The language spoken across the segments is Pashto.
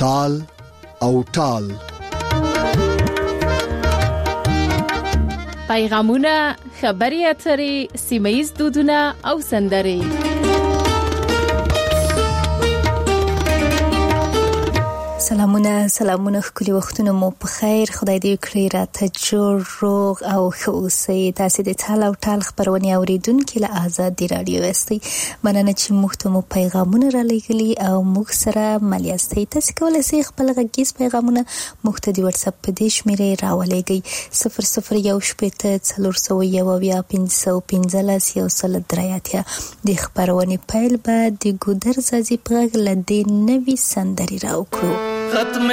تال او ټال. پیغامونه، خبري اترې، سیمه‌ییز دودونه او سندرې. سلامونه خولي وختونه مو په خیر. خدای دې کړی راته جوړ روغ او ښه اوسئ. تاسو د ټال او ټال خبرونه اوریدونکو له آزادي رادیو استي. مننه چې موږ ته مو پیغامونه را لېږلي او موږ سره ملياستئ. تاسو کولای شئ خپل غږیز پیغامونه موږ ته د واتس اپ په دې شمیرې راولېږئ 00181515 د خبرونه پیل بعد د ګودر زازي په غږ لدې نوې سندري راوکړو. ختم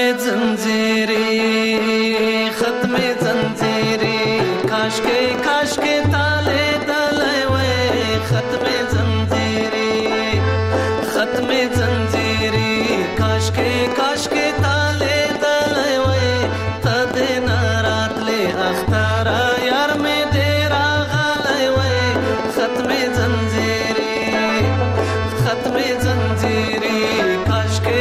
زنجیری کاش کے تالے تلے وے ختم زنجیری کاش کے تالے تلے وے تد نارات لے اختارا یار میں دیرا غلے وے ختم زنجیری کاش کے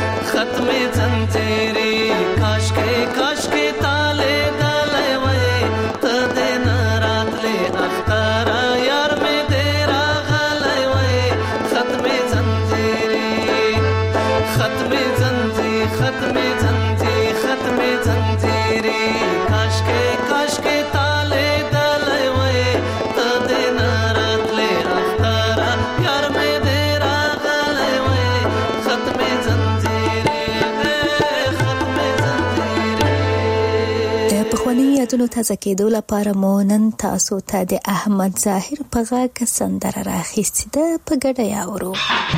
ختم زنجیری کاش کے تالے دلے وے پخوانیو یادونو تازه کېدو لپاره مو نن تاسو ته د احمد ظاهر په غږ سندره راخیستې ده، په ګډه یې اورو.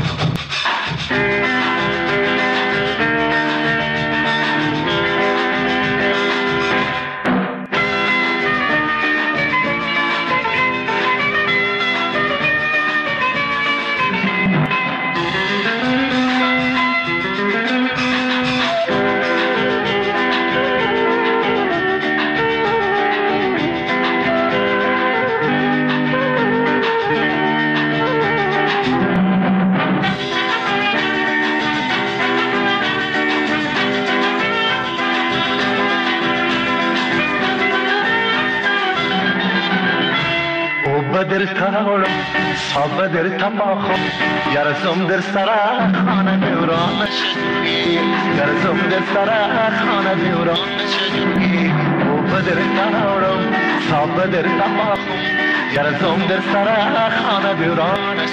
بدر تاورم صاب بدر تماخم یارزم در سرا خانه دورانش یارزم در سرا خانه دورانش او بدر تاورم صاب بدر تماخم یارزم در سرا خانه دورانش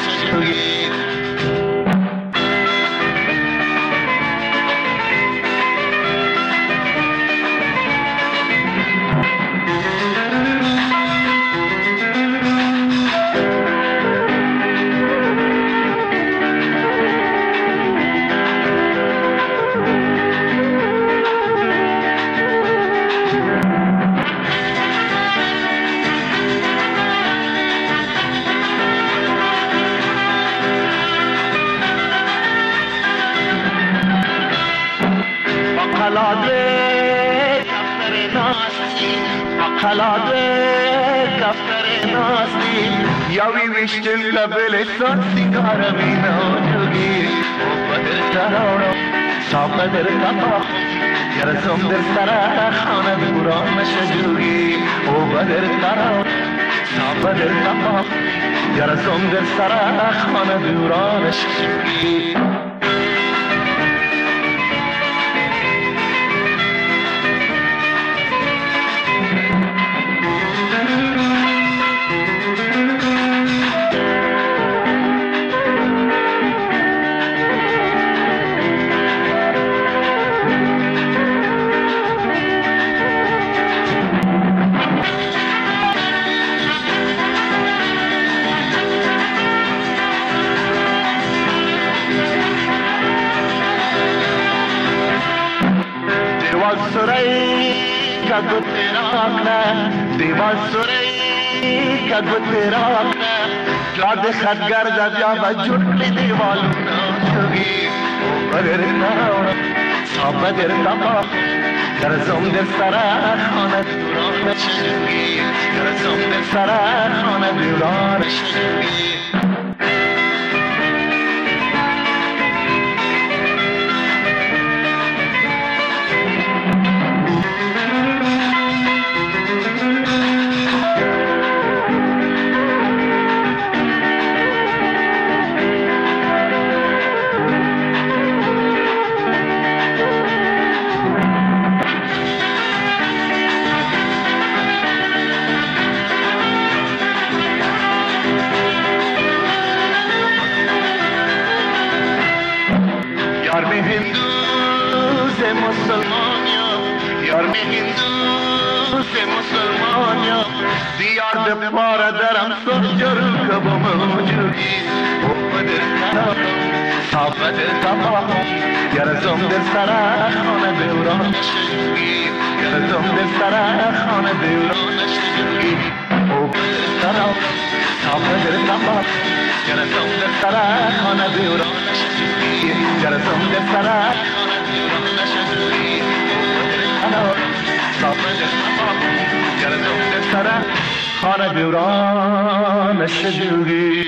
یاوی وشتل لبل سنگار مینا جوگی او بدر تراورم صاف بدر تماخ یارزم در سرا خانه دورانش جوگی او بدر تراورم صاف بدر تماخ یارزم در سرا خانه دورانش جوگی دیوال سوری که گوته راکنه لاد خدگر دبیا بجوری دیوالونا جوگی او بدر تاورم صاف بدر تماخ یارزم در سرا خانه دورانش جوگی یارزم در سرا خانه دورانش جوگی پاره درم سجر کبم موجودی او بدر تاورم صاف بدر تماخ یارزم در سرا خانه دورانش جوگی یارزم در سرا خانه دورانش جوگی او بدر تاورم صاف بدر تماخ یارزم در سرا خانه دورانش جوگی یارزم در سرا خانه دورانش جوگی او بدر تاورم صاف بدر تماخ یارزم در سرا خانه دورانش جوگی.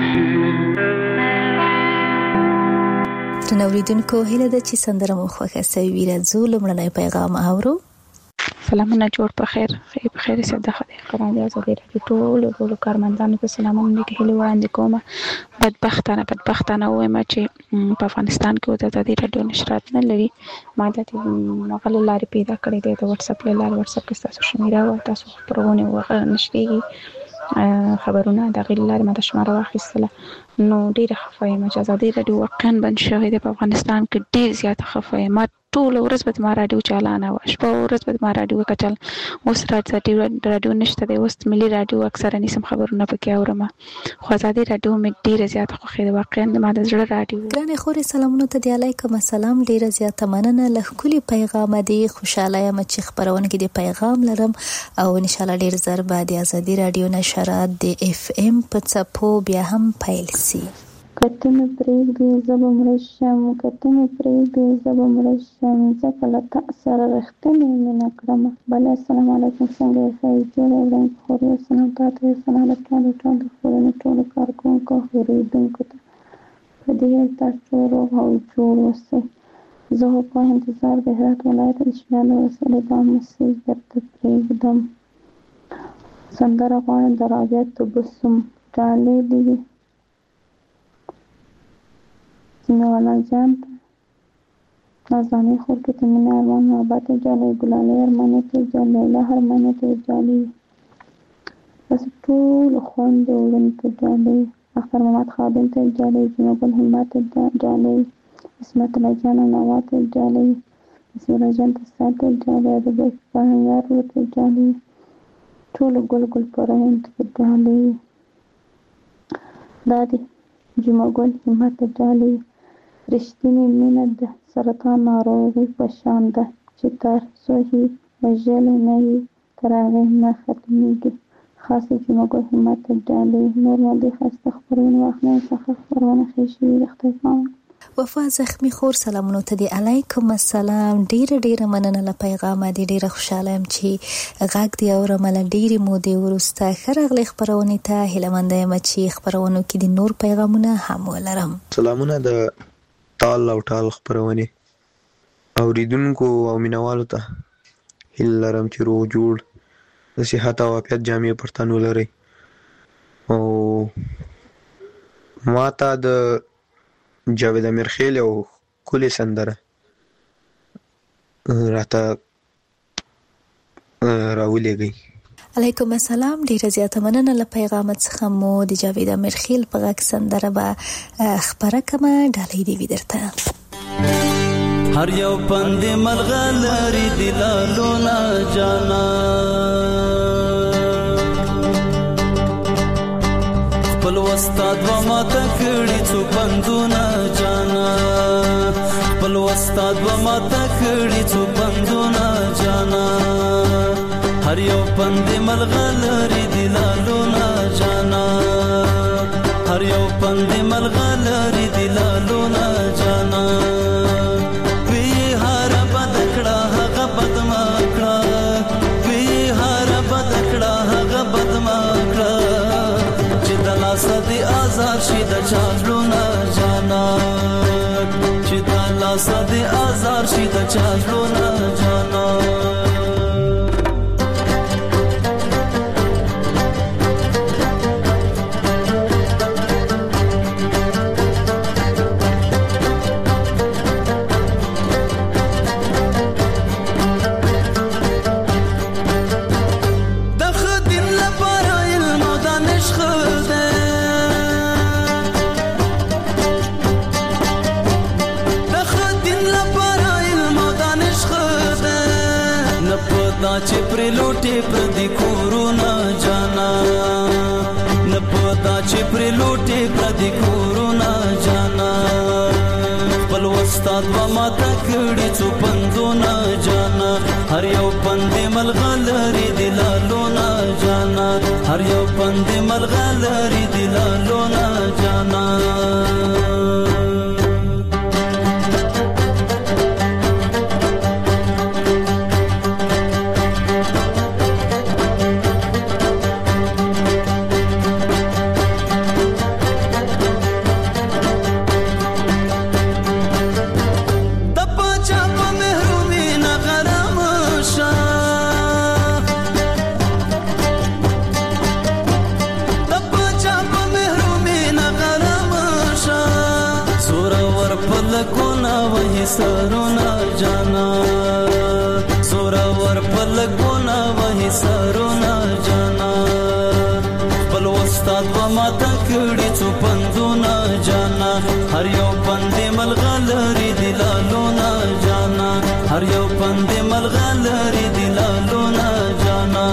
نوریدونکو هیله ده چې سندره مو خوښه سوي وي. راځو لومړنی پیغام اورو. سلامونه، جوړ په خیر، په خیر سره د خدای قرآن دی ازادي راډیو ټولو کارمندانو ته سلامونه کې هیله وړاندې کوم. بدبختانه وایم چې په افغانستان کې د ازادي راډیو نشرات نه لري. ما د مغل لارې پیدا کړې ده د واتس اپ لاره. واتس اپ کې تاسو شمیره او تاسو پروګرام وغه نشریږي خبرونه د غیر لارې ما د شماره واخیستله. نو ډیره خفه یم چې ازادي راډیو واقعا بند شوی دی په افغانستان کې. ډیر زیات خفه یم. ټول ورځ به ما رادیو چالانه و، شپه ورځ به ما رادیو کچل. اوس رادیو نشته دی، اوس ملي رادیو اکثره نیسم خبرونه پکې اورم، خو ازادي رادیو مې ډیره زیاته خوښه ده، واقعا ما د زړه رادیو. ګرانې خورې سلامونه ته دی، علیکم السلام. ډیره زیاته مننه له ښکلي پیغام دی. خوشاله یم چې خبرونه کې د پیغام لرم او ان شاء الله ډیر زر به د ازادي رادیو نشرات د اف ام په څپو بیا هم پیل سي. کته مې پرېږدي زه به مړه شم، کته مې پرېږدي زه به مړه شم، ځکه له تا سره رښتینې مینه کړمه. بله السلام علیکم، څنګه یې ښه یې جوړ یم خورې سلام تاته یې سلام له ټولو خپلونو ټولو کارکوونکو اورېدونکو ته په دې تاسو روغ او جوړ اوسئ. زه په انتظار د هرات ولایت شمال وسلې دا مسیج درته پرېږدم. سندره غواړم د رابعه تبسم ډالۍ دي سیمه‌والا جان نازاني خور کې تمنا ارمان محبت جالي ګلالي ارمان ته جالي له ارمان ته جالي بس ټول خوند ورن ته جالي اختر محمد خادم ته جالي جنوب همت ته جالي اسمت الله جان نوات ته جالي اسم الله جان ته سات جالي د بهنګار ته جالي ټول ګل ګل پرهند ته جالي دادي جمعه ګل همت ته جالي رښتینی مینه د سرطان ناروغي په شان ده چې تر څو وژلې نه وي تر هغې نه ختمېږي. خاصه جمعه ګل همت ته جالي نور مالدي ښایسته خپرونه واخلئ څخه خپرونه ښې شوي د خدای پامان. وفا زخمی خور سلامونو ته دی، علیکم السلام. ډیره مننه له پیغام دی، ډیره خوشاله یم چې غږ دی اورم له ډیرې مودې وروسته. ښه راغلی خپرونې ته، هیله منده یم چې خپرونو کې د نور پیغامونه هم ولرم. سلامونه د تال او ټال خپرونې اوریدونکو او مینوالو ته، هیله لرم چې روغ جوړ د صحت او عافیت جامې پر تن ولرئ. او ما ته د جاوید امیرخیل یو ښکلې سندره راته راولېږئ. علیکم السلام، ډیره زیاته مننه له پیغامت څخه. مو د جاوید امیرخیل په غږ سندره به خپره کړمه، ډالۍ دې وي درته. هر یو پند ملغلری دلالونه جانا خپل استاد و ماته کړي څو پندونه جانا خپل استاد و ماته کړي څو پندونه جانا هر یو پند ملغلری دلالونه جانا هر یو پند ملغلری دلالونه جانا وی هر بدکړه هغه بدمکړه وی هر بدکړه هغه بدمکړه چې د لاس دی آزاد شي د چالونه جانا چې د لاس دی آزاد شي د چالونه جانا چې پر لوټي پر دي کورونا جانا نه پتا چې پر لوټي پر دي کورونا جانا خپل استاد و ماته کړي څو پندونه جانا هر یو پند ملغلری دلالونه جانا هر یو پند ملغلری دلالونه جانا سرونا جانا سورا ور پلګونا وਹੀ سرونا جانا خپل استاد و ماته کړي څو پندونه جانا هر یو پند ملغلری دلالونه جانا هر یو پند ملغلری دلالونه جانا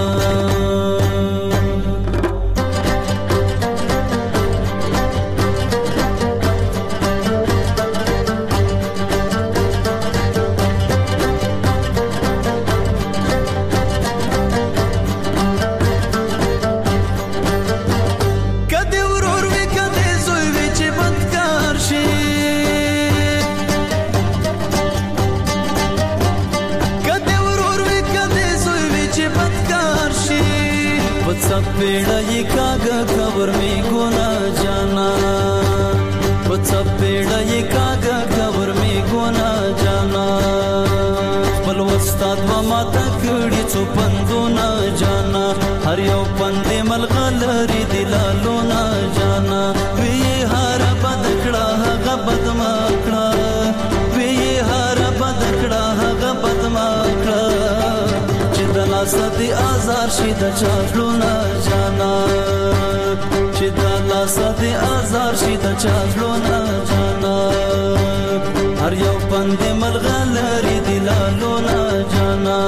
पेड़ा ये कागा खबर में गोना जाना बच्चा पेड़ा ये कागा खबर में गोना जाना बलवस्ताद व माता कड़ी चुपंदो ना जाना हर यो पंदे मलगलरी दिलालो ना जाना वे ये हारा बदकड़ा हगा बदमाकड़ा वे ये हारा बदकड़ा हगा बदमाकड़ा चिदला सदी आजार शिदा चाफलो ना जाना चिदला सदी आजार शिदा चाफलो ना जाना हर यो पंदे मलगलरी दिलालो ना जाना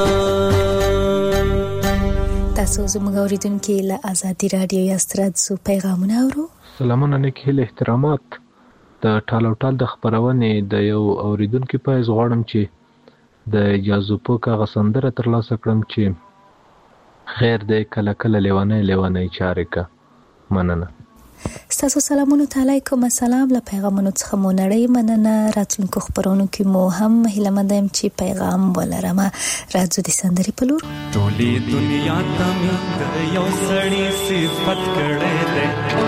تاسو زموږ اوریدونکو له آزادي رادیو یاسترادزو پیغامونه اورو. سلامونه نیکهیل احترامات. د ټالو ټال د خبرونې د یو اوریدونکو په غواړم چې د اجازه په کاغه سندره ترلاسه کړم چې خیر دې کله کله لیوانه چارې کا مننه. ستاسو سلامونه علیکم السلام. له پیغامونو څخه مو نړۍ مننه. راتلونکو خبرونو کې مو هم هیله مند یم چې پیغام ولرم. راځو د سندرې په لور. ټولې دنیا ته مې د یو سړي صفت کړې ده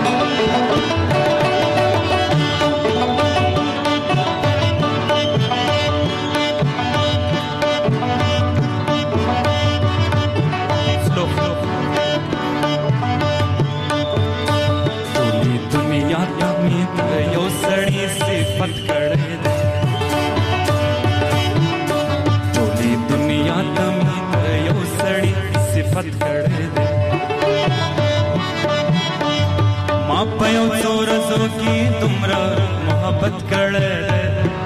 صفت کړې ده ټولې دنیا ته مې یو سړي صفت کړې ده ما په یو څو ورځو کې دومره محبت کړې ده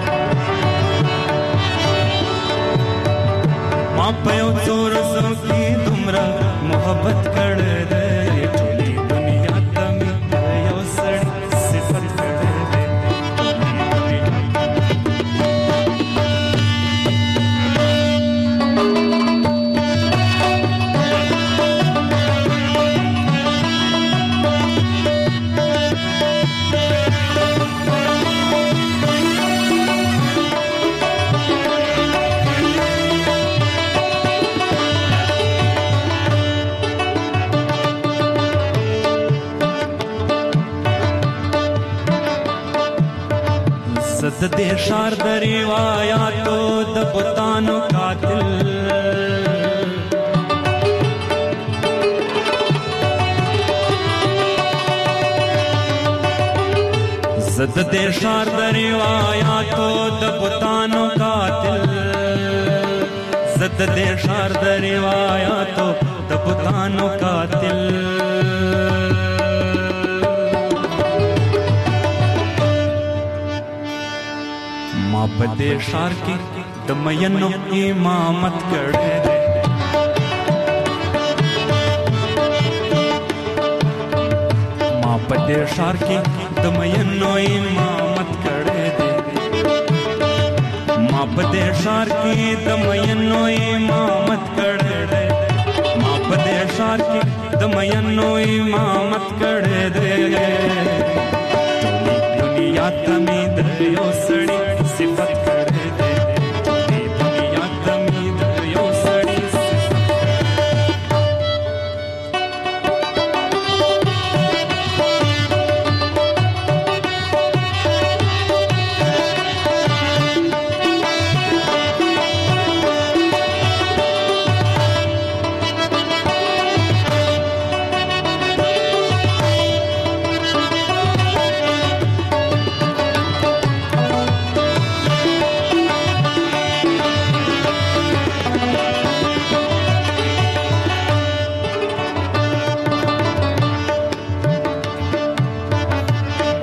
ما په یو څو ورځو کې دومره محبت کړې ده ټولې دنیا ته مې یو سړي صفت کړې ده د دې شار د روایاتو د بوتانو قاتل زد دې شار د روایاتو د بوتانو قاتل زد دې شار د روایاتو د بوتانو قاتل په دې ښار کې د مینو امامت کړی دی ما په دې ښار کې د مینو امامت کړی دی ما په دې ښار کې د مینو امامت کړی دی ما په دې ښار کې د مینو امامت کړی دی ټولې دنیا ته مې د یو سړي صفت کړې ده ټولې دنیا ته مې د یو سړي صفت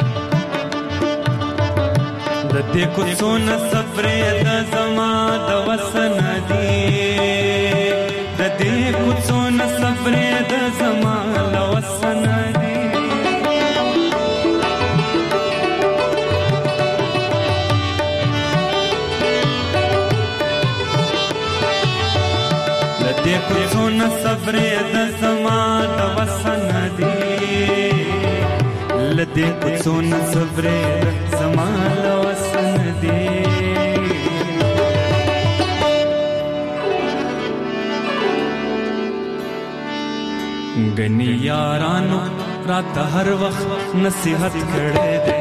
د دې کوڅو نه سفرې د زما د وسن دی د دې کوڅو نه صبرې د زما وسن دی د دې کوڅو نه صبرې د زما وسن دی لدې کوڅو نه صبرې زما وسن دی غنی یارانو رات هر وخت نصیحت کړې ده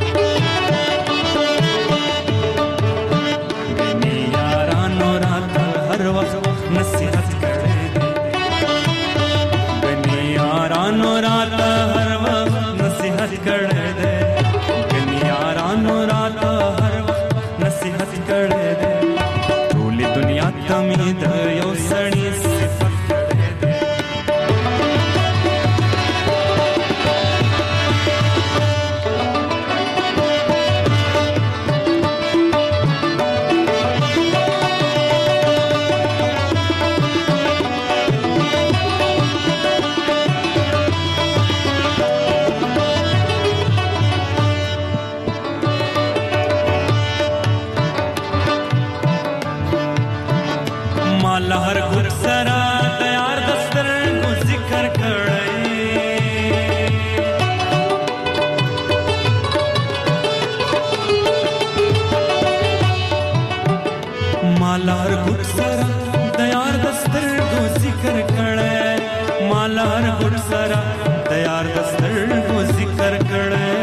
غنی یارانو رات هر وخت نصیحت کړې ده غنی یارانو رات هر وخت نصیحت کړې ده غنی یارانو رات هر وخت نصیحت کړې ده ټول دنیا ته مې د یو سړي لهر ګر سره د یار دستر کو ذکر کړی ما لهر ګر سره د یار دستر کو ذکر کړی ما لهر ګر سره د یار دستر کو ذکر کړی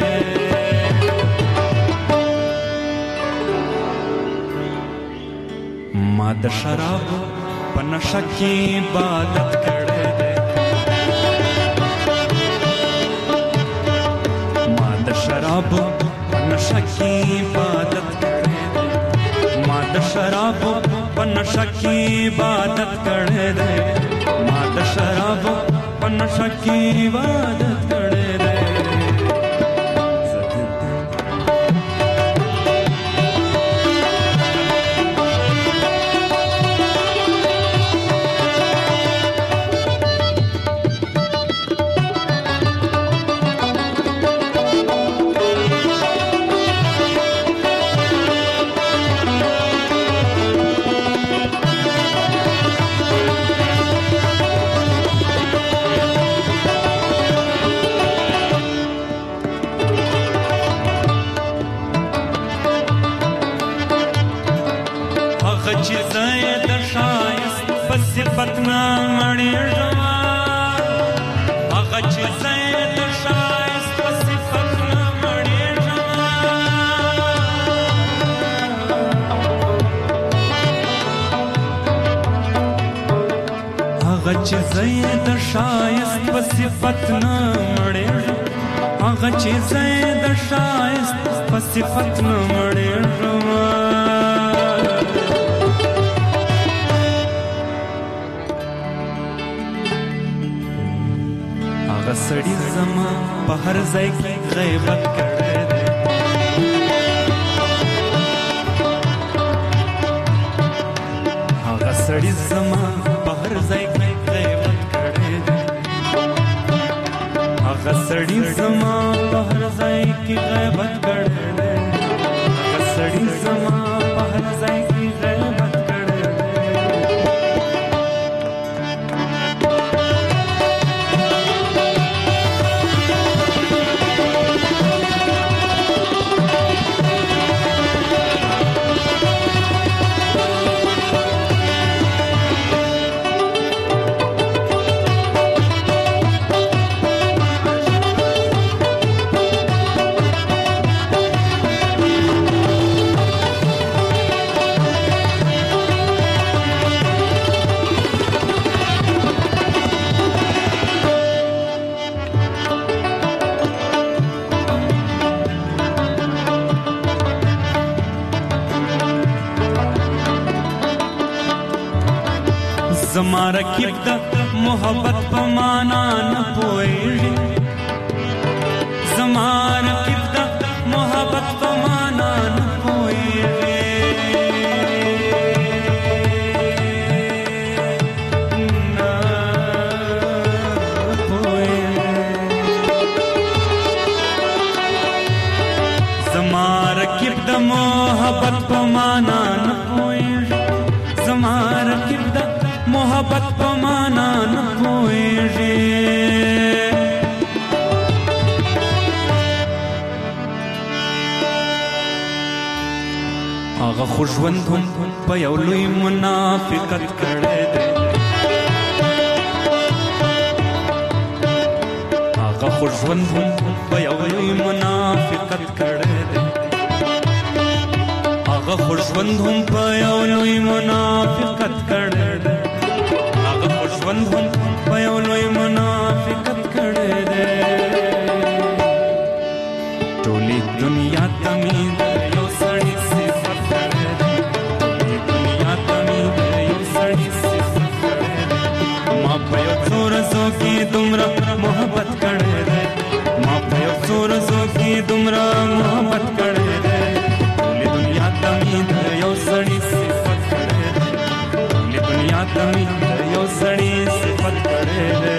ما د شراب په نشه کې عبادت کړې ده ما د شراب په نشه کې عبادت کړې ده ما د شراب په نشه کې عبادت کړې ده ما د شراب په نشه کې عبادت کړې ده پتنا مړی ژما هغه چې زید شایست صفتنا مړی ژما هغه چې زید شایست صفتنا مړی هغه چې زید شایست صفتنا مړی ژما سړی زما په هر ځای کې غیبت کړی دی هغه سړی زما په هر ځای کې غیبت کړی دی هغه سړی زما په هر ځای کې غیبت کړی دی هغه سړی زما په هر ځای کې غیبت کړی دی زما رکیب د محبت په معنا نه پوهیږي زما رکیب د محبت په معنا نه پوهیږي محبت په معنا نه پوهېږي زما رقیب د محبت په معنا نه پوهېږي هغه خو ژوند هم په یو لوی منافقت کړی دی هغه خو ژوند هم په یو لوی منافقت کړی دی هغه خو ژوند هم په یو لوی منافقت کړی دی هغه خو ژوند هم په یو لوی منافقت کړی دی ټولې دنیا ته مې د یو سړي صفت کړی دی ټولې دنیا ته مې د یو سړي صفت کړی دی ما په یو څو ورځو کې دومره محبت کړی دی ما په یو څو ورځو کې دومره محبت کړی دی ټولې دنیا ته مې د یو سړي صفت کړی دی ټولې دنیا ته مې د یو سړي صفت کړی دی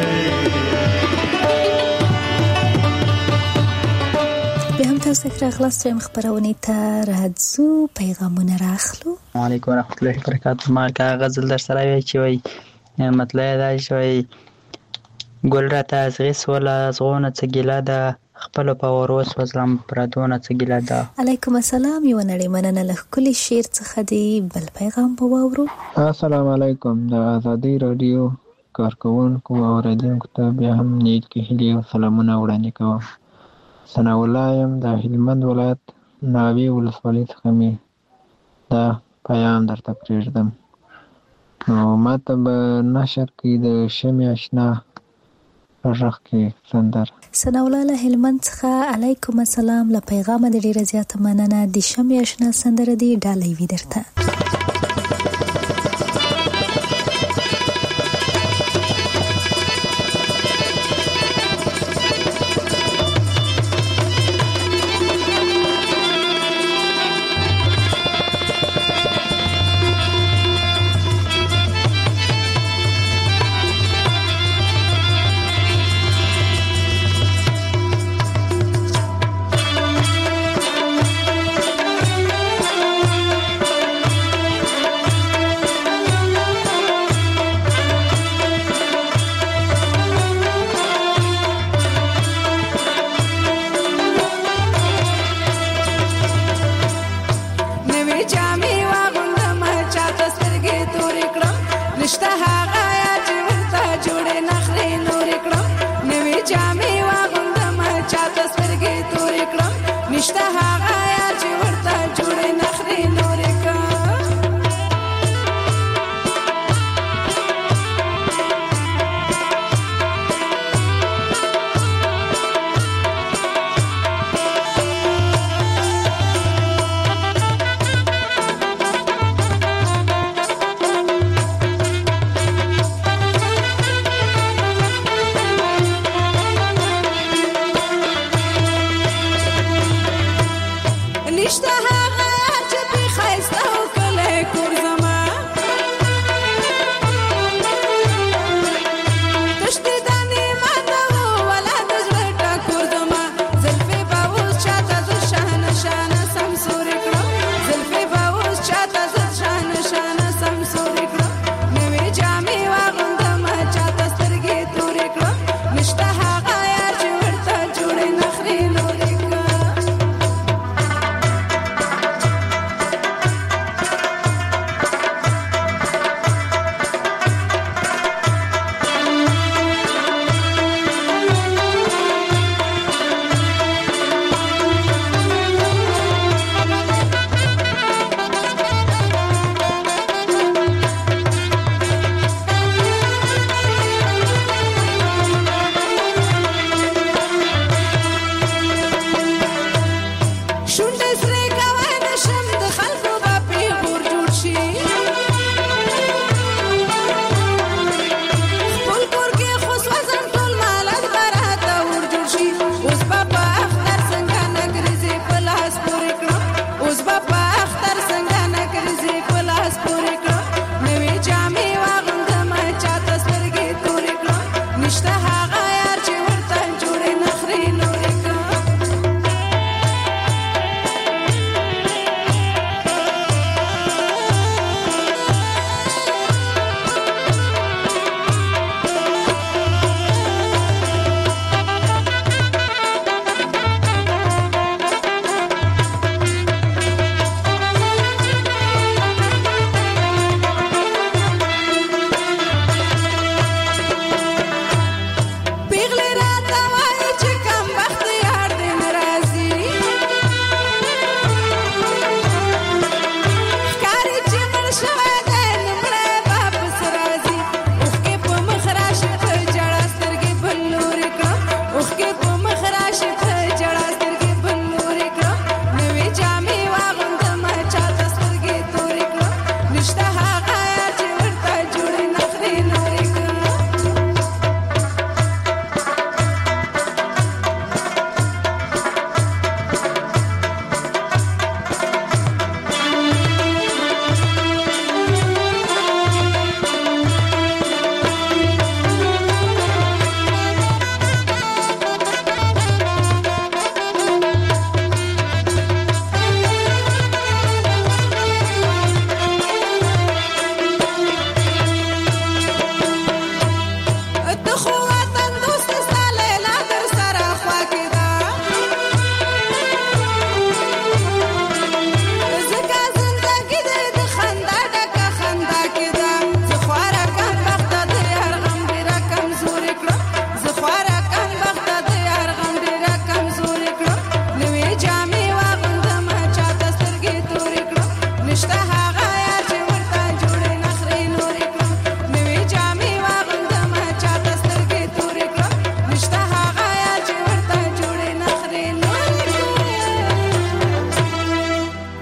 بیا هم تاسو ته راغلاست چې خبرونه ته راځو پیغامونه راخلو. وعلیکم ورحمت الله وبرکاته. ما کا غزل در سره وی چې وی مطلب دا شوی ګل را تاسغي سولا زغونه څګیلا ده خپل په وروس وسلام پردونه څګیلا ده. علیکم السلام. یو نړۍ مننه له کلی شیر څخه دی بل پیغام په واورو. السلام علیکم. د ازادي رادیو کارکونکو او اوریدونکو ته بیا هم نیت کې هلي او سلامونه وړاندې کوم. ثناء الله یم د هلمند ولایت ناوې ولسوالۍ څخه مې دا پیغام درته پرېږدم. نو ماته به نشر کې د شمع اشنا غږ کې سندره. ثناء الله له هلمند څخه علیکم السلام. له پیغامه د ډېره زیاته مننه. د شمع اشنا سندره دی ډالۍ وي درته.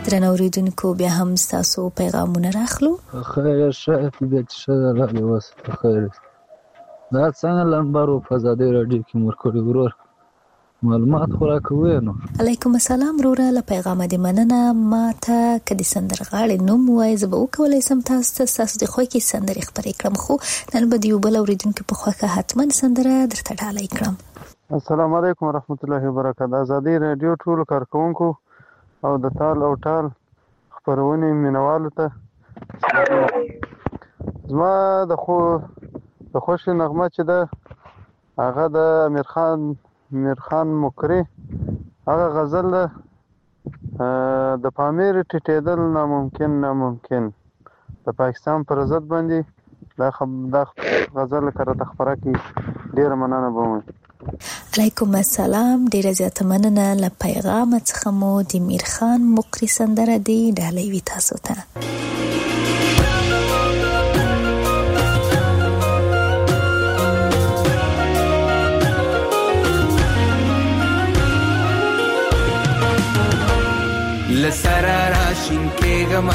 درنو اوریدونکو بیا هم تاسو پیغامونه راخلو. خیر شه طبیعت شه الله واسه خیر دا څنګه لمبرو په ازادي راډیو کې مرکړي ورور معلومات خورا کوي نو. علیکم السلام وروره، له پیغام دې مننه. ما ته کدي سندرغاړي نوم وای زه به وکولای سم تاسو د خو کې سندرې خبرې کړم، خو نن به یو بل اوریدونکو په خواخه حتما سندره درته ډالۍ کړم. السلام علیکم ورحمت الله وبرکاته. ازادي رادیو ټول کارکونکو او د تال او ټال خبرونه مینوالو ته زما د خوشي نغمه چې ده هغه د امیر خان مکری هغه غزل د پامیر ټیټېدل ناممکن د پاکستان پر ضد باندې دا غزل کړه خبره کی ډیر مننه بوم. علیکم السلام، ډیر زیاته مننه. له پیغام څخه مو د امیر خان مکری سندره دی ډالۍ وی تاسو ته. لسرا راشین کېږم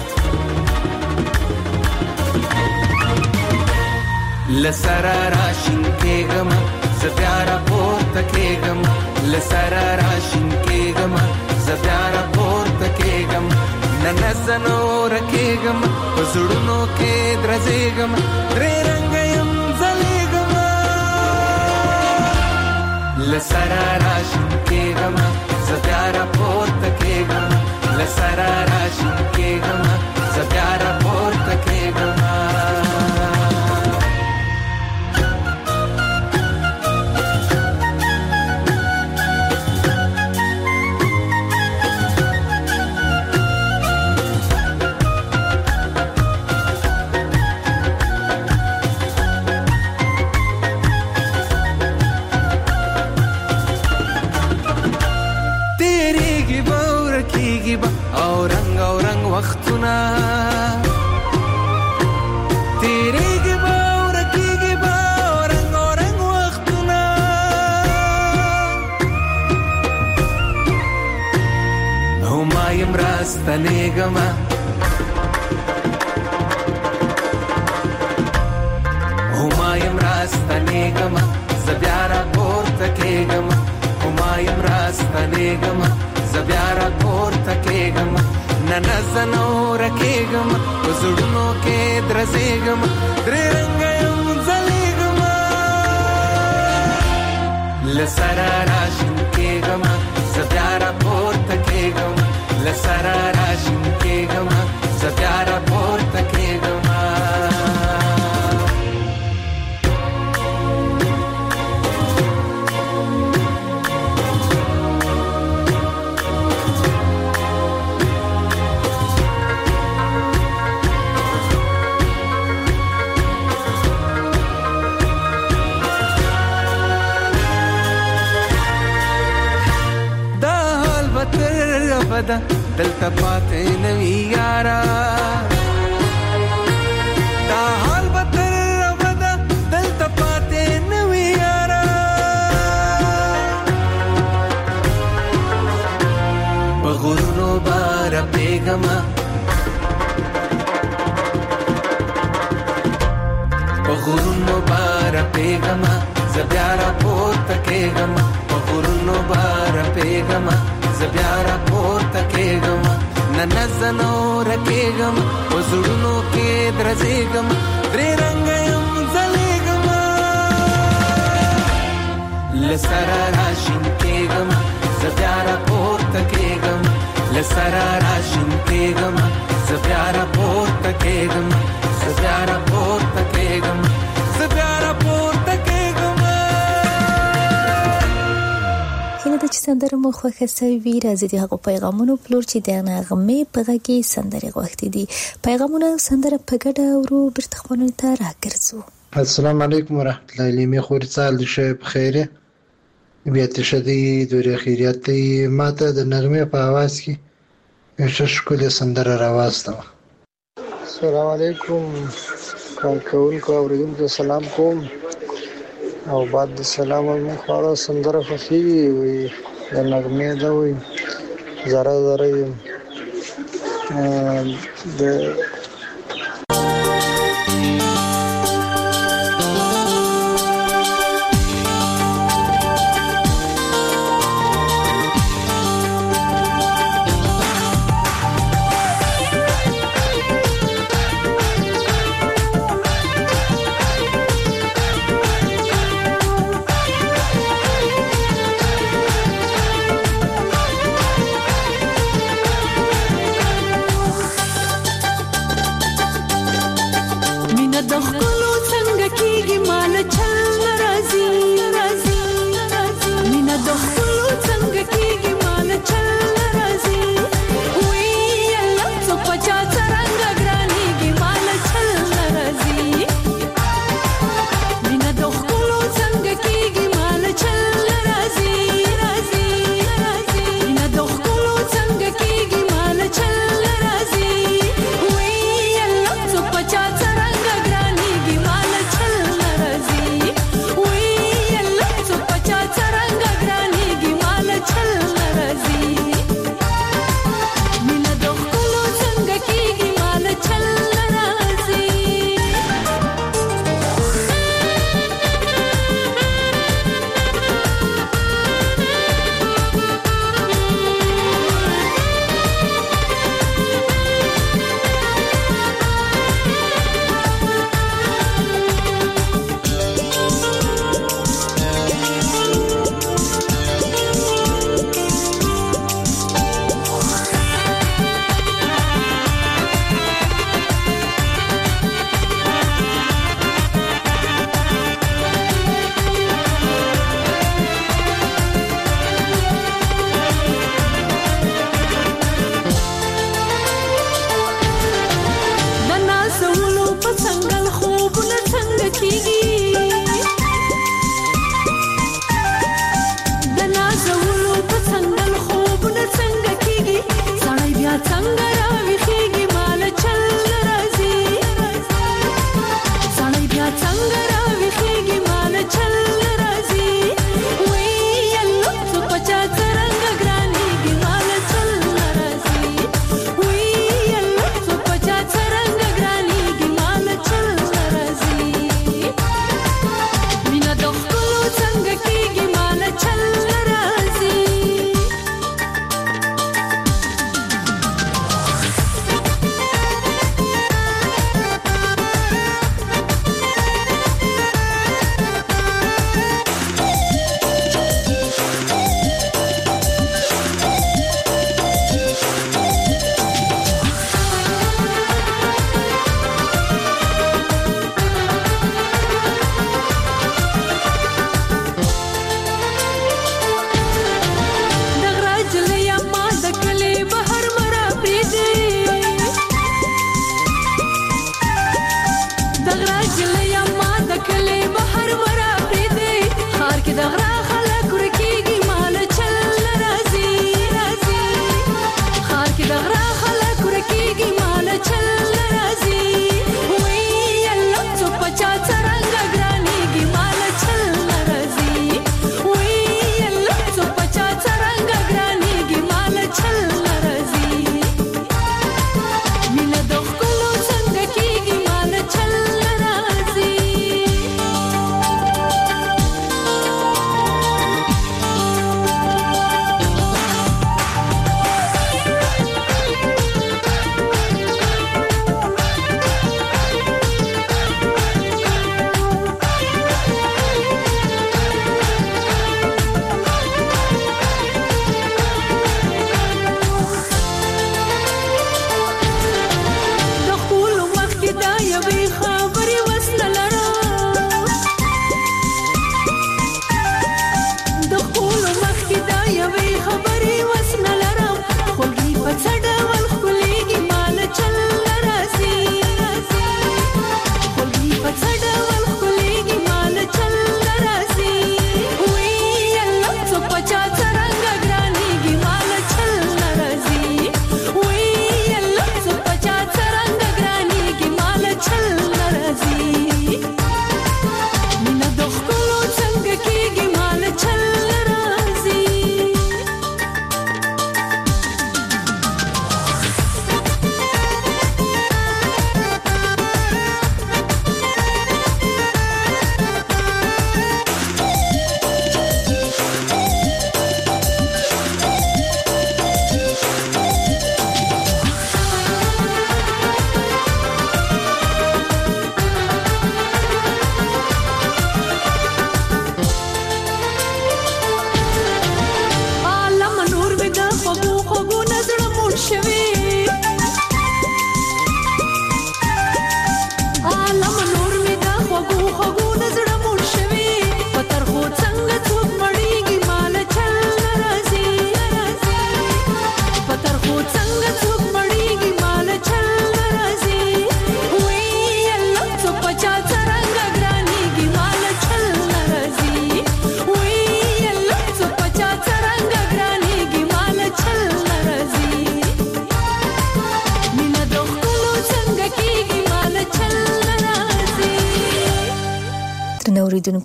زه بیا راپورته کېږم لسرا راشین کېږم زه بیا راپورته کېږم نه زه نوره کېږم په زړونو کې درځېږم درې رنګه یم ځلېږم لسرا راشین کېږم زه بیا راپورته کېږم لسرا راشین کېږم زه بیا راپورته کېږم. او رنگ وختونه تیریږي به او رکیږي به او رنگ وختونه هما یم راستنېږم هما یم راستنېږم زه بیا راپورته کېږم هما یم راستنېږم زه بیا راپورته کېږم نه زه نوره کېږم په زړونو کې درځېږم درې رنګه یم ځلېږم لسرا راشین کېږم زه بیا راپورته کېږم لسرا راشین کېږم زه بیا راپورته کېږم. دلته پاتې نوی یارا دا حال به تر ابده دلته پاتې نوی یارا په غرونو به رپېږم په غرونو به رپېږم زه بیا راپورته کېږم په غرونو به رپېږم زه بیا راپورته کېږم نه زه نوره کېږم په زړونو کې درځېږم درې رنګه یم ځلېږم لسرا راشین کېږم زه بیا راپورته کېږم لسرا راشین کېږم زه بیا راپورته کېږم زه بیا راپورته کېږم زه بیا راپورته کېږم. هیله ده چې سندره مو خوښه سوي. راځي د هغو پیغامونو پلور چې د نغمې په غږ کې سندرې غوښتې دي. پیغامونه سندره په ګډه ورو بیرته خپلونو ته راګرځو. السلام علیکم ورحمت الله لیمې خوري سال د شی په خیره بیا تشدی دوری خیریت دی. ما ته د نغمې په आवाज کې یو ښکلی سندره راوسته. السلام علیکم کارکونکو اوریدونکو سلام کوم او بعد سلام مې خواړه سندره خوښي وي د نغمې دا وي زره زره د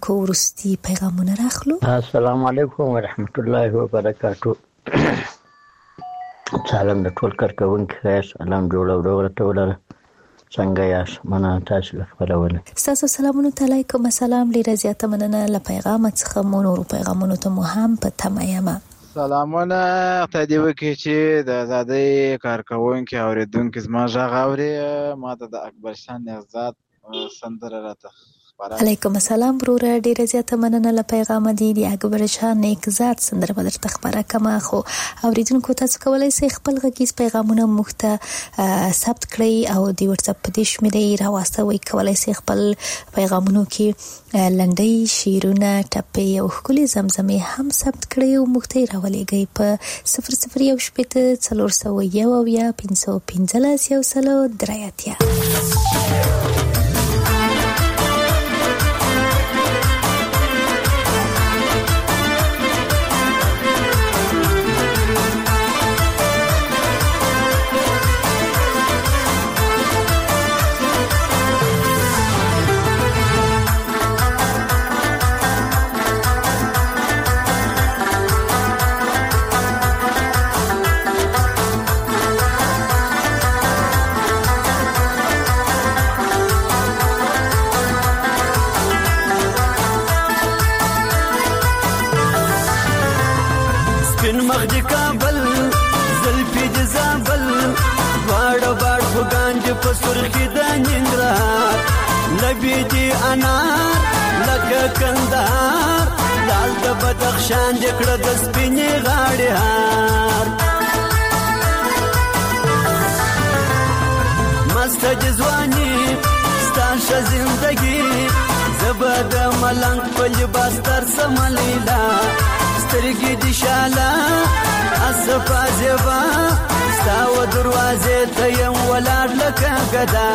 اوریدونکو ورستي پیغامونه راخلو. السلام علیکم ورحمت الله وبرکاتو. سلام د ټول کارکونکو خیر سلام جوړ او ډوره ټولره څنګه یاست؟ مننه تاسو له خبرونه. تاسو سلامونه علیکم. السلام ډیره زیاته مننه له پیغام څخه مو نور پیغامونه ته مو هم په تمه یم. سلامونه ته دی وکي چې د آزادۍ کارکونکو اوریدونکو زما غږ اوري. ما ته د اکبر شان نهزاد سندره راته علیکم السلام وروره ډیره زیاته مننه له پیغام دی د اکبر شاه نیکزاد سندره بدر تخبره کما خو اوریدونکو تاسو کولای شئ خپل غږیز پیغامونه مخ ته ثبت کړئ او د واتس اپ په دې شمیرې راوستوي. کولای شئ خپل پیغامونو کې لنډۍ شعرونه ټپې او ښکلې زمزمې هم ثبت کړئ او مخ ته راولېږئ په 0018 401 515 103. سرخی د ننګرهار لبی دی انار لکه کندهار لال د بدخشان د کړه د سپینې غاړې هار مست جزوانی ستاشه زندگی زبد ملنګ په لباس تر سملیلا سترګې دی شاله اصفا زبا ستاو دروازه ته یم ولاړ لکه ګدا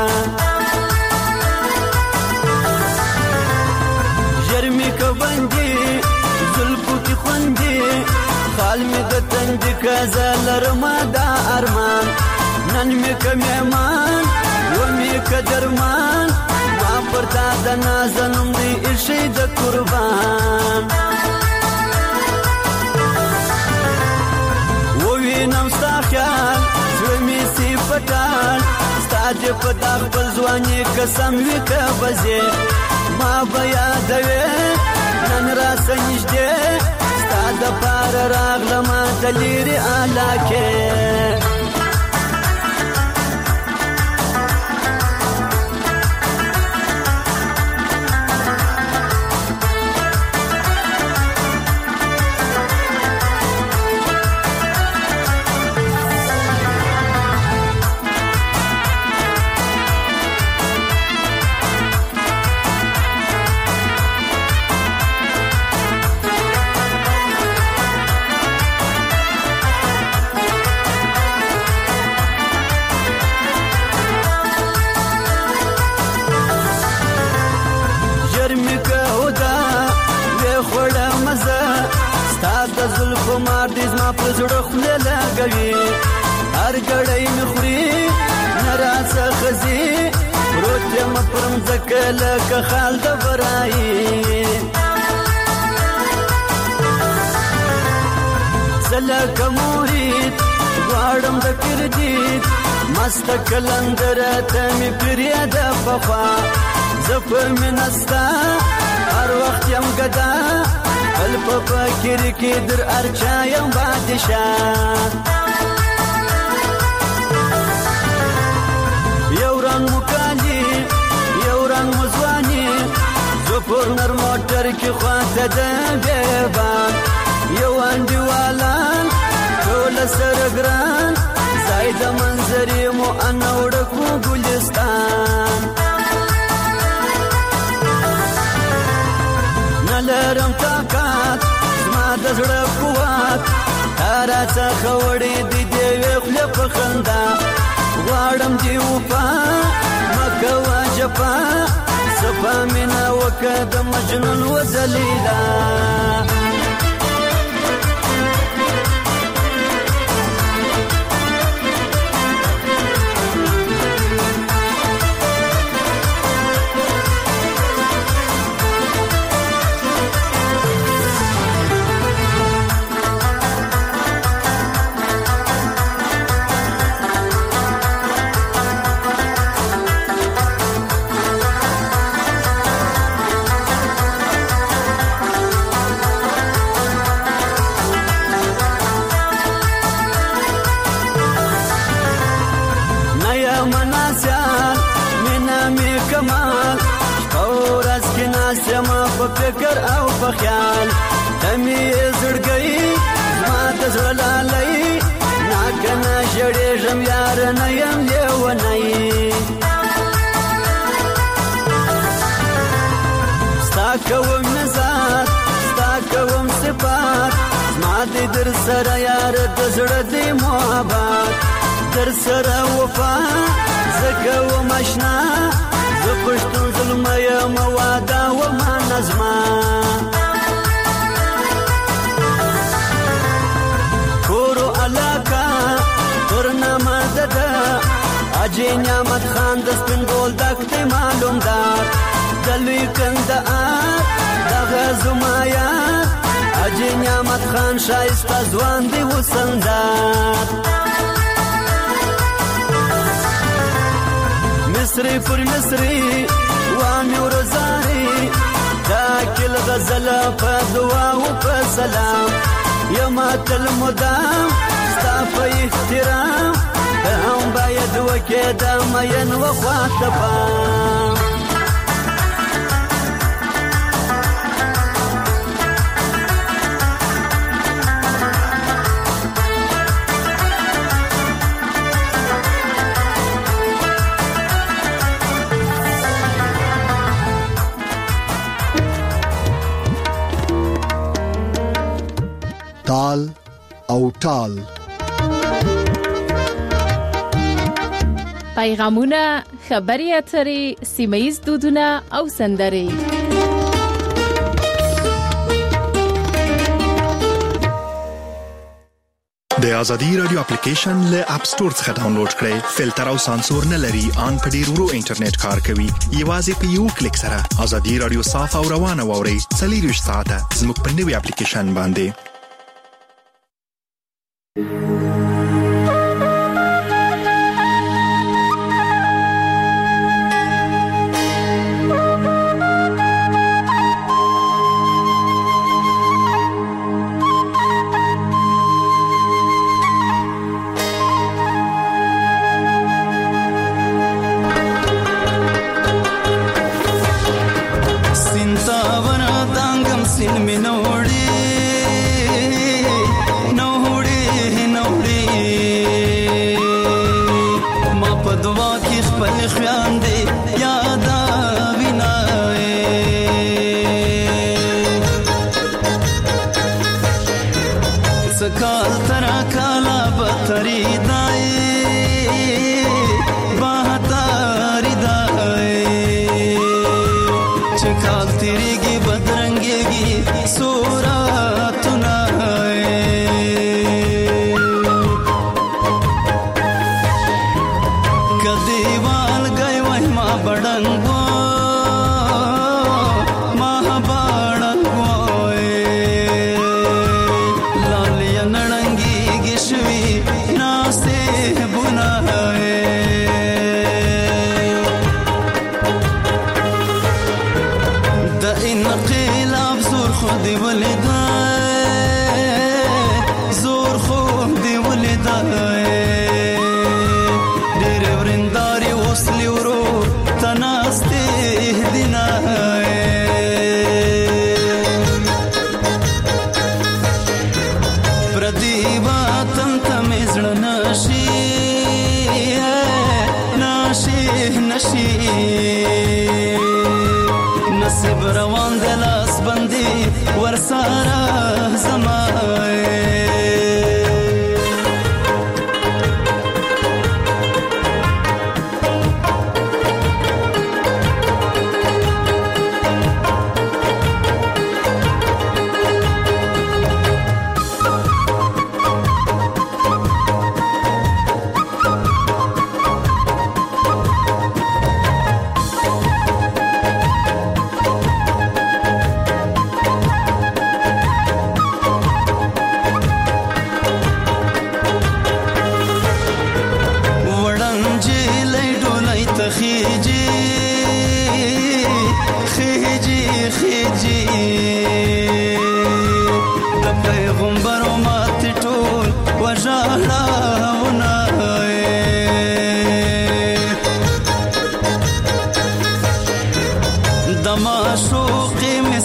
جرمی کوندې زلفو کې خوندې خال می د تند کزل رما دا ارمان نن می کمهمان و می کدرمان ما پرتا د نازنم دی ارشد قربان نم ستا خیال زړه مې سی پټان ستا دې په دا خپل ځواني قسم وي که بځې ما به یادوې نن راسه نږدې ستا دپاره راغلمه د لرې علاقې زړه خله لګوي هر ګړی مخوري نراسه خزي پروت یم پرم ځکه لکه خال د برایي زلکه مرید غواړم د کردید مست کلندره ته مې پریاده پخوا زه په مینه ستا هر وخت یم ګدا بل په فکر کې در ارچا یم بادشاه یو رنګ مکالی یو رنګ مزوانی زپور نر موټر کې خواته د بیبان یو انډیوالان ټول سره ګران زاید منظرې مو انوړ کو ګلستان نلرم طاقت زما د زړه قوت هره څخه وړې دي دیوې خولې په خندا غواړم دې وفا مه کوه جفا صفا مینه وکړه د مجنون وځلیلا زما په فکر او په خیال تمي زړګي زما د زړه لالي ناکنه شړېږم یار نه یم لیونی ستا کوم نظر ستا کوم صفات زما دې در سره یار د زړه دې محبت در سره وفا زه کوم اشنا زه پښتون ظلمه یم واده وما نظمه کورو علاقه ترنامه دده اجي نعمت خان د سپین ګول دښتې معلوم دار د لوی کندهار دغه زما یار اجي نعمت خان ښایسته ځوان دی وسندار مصری پر مصری وامي ورزاري دا کل غزل په دعا او په سلام یما تل مدام ستا په احترام هم باید وکې دا مین وخواته پام تال او ټال پیغامونه خبري اترې سیمایي دودونه او سندرې د ازادي رادیو اپلیکیشن له اپ ستور څخه ډاونلوډ کړئ فلټر او سانسور نه لري ان په ډیر ورو انټرنیټ کار کوي یوازې په یو کلیک سره ازادي رادیو صاف او روانه ووري 24 ساعته زموږ په نوي اپلیکیشن باندې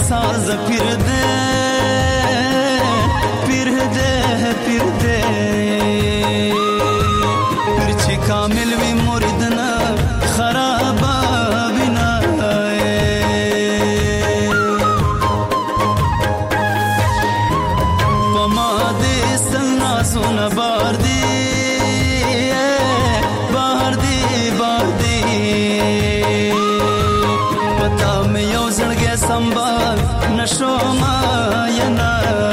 साज पीर दे पीर दे पीर दे पीर ची कामिल वी मुरीद ना खराब बिना पमा दे सन्ना सोना बार दे संभाल नशो मायना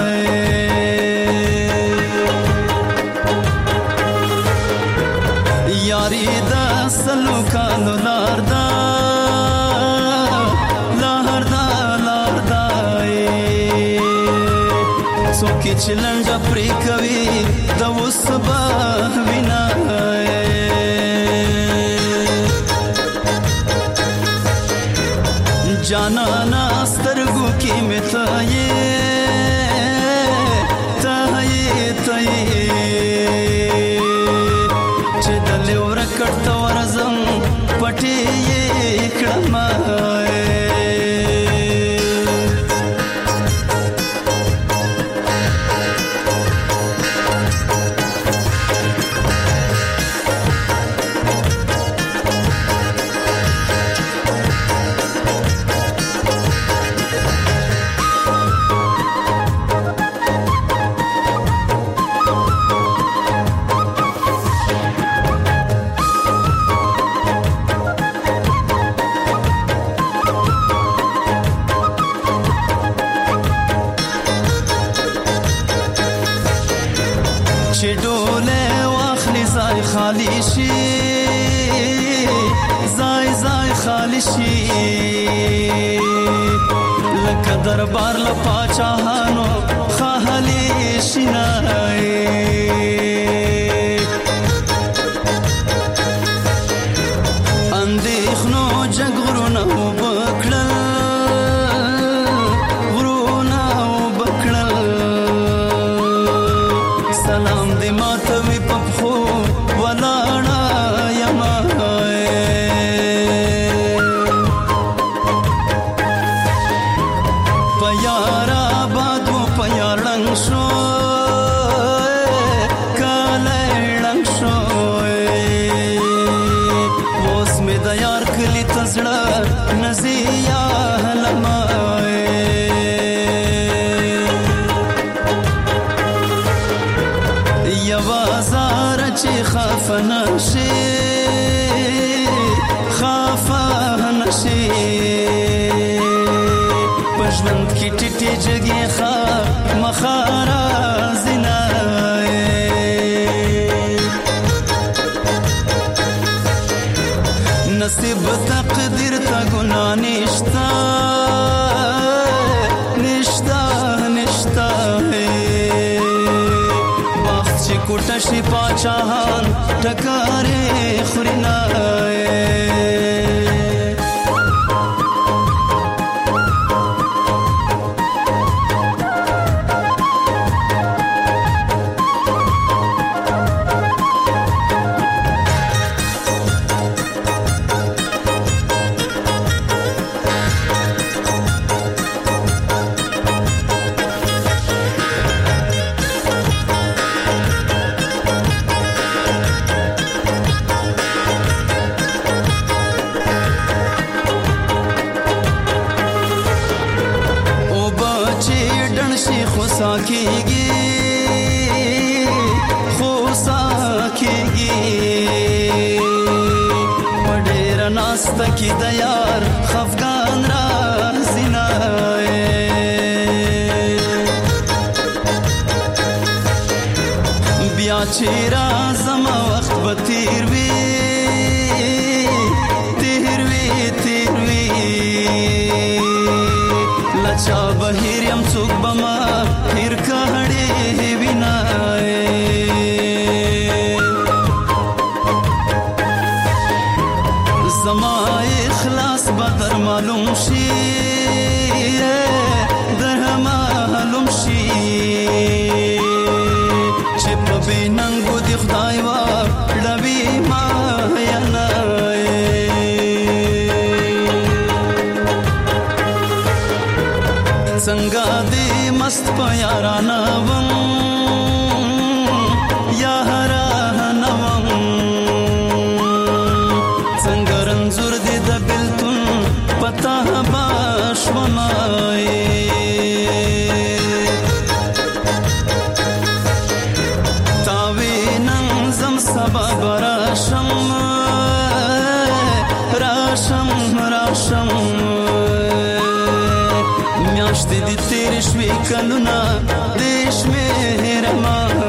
यारी दा सलूकानो लारदा लारदा लारदा सोकी चिलंजा प्री कवि दवुस बाविना जाना नास्तरगु की में ताये चेदले वरकट वरजम पटे ये क्रमाए दरबार लपा चाहनो खाली शिनाए अंदेखनो जगरुना बकल गुरुना बकल सलाम दे मातवी पपखो वलाना यमा नजिया लमाए यवाजार ची खाफा नशे पजनंद की टिटी जगे खा मखारा जिनाए नसीब तकदीर ता गुना निश्ता निश्ता निश्ता है वक्त ची कुटशी पाचाहान टकारे खुरिनाए नास्ता की दयार खफगान राजिनाए ब्याचेरा जमा वक्त बतीरवी लचा बहिरियम चुक बमा फिर कहड़े बिनाए जमाए इखलास बदर मालूम शी दर मालूम शी चिप बेनंगो दी खुदाई वा लबी मायना څنګه دې مست په یارانه وم یا هرانه وم څنګه رنځور دې د بلتون پتا باشومای تاوی نن زم سبا براشم راشم راشم میاشتې دې تېرې شوې کلونه دې شمېرمه